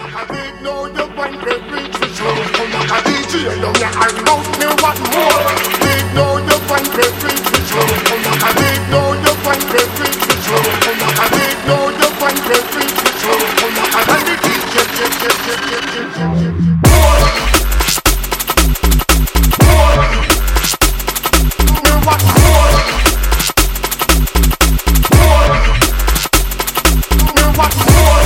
I did know you want to reach the show. Come back a DJ, don't you hang out me what more? Did know you want to reach the show. Come back I did know you want to reach the show. Come back I did know you want to reach the show. Come back and the DJ, more. Me what more? More. Me what more?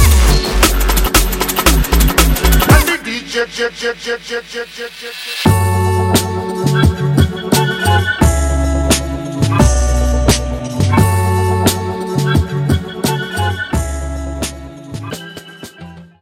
J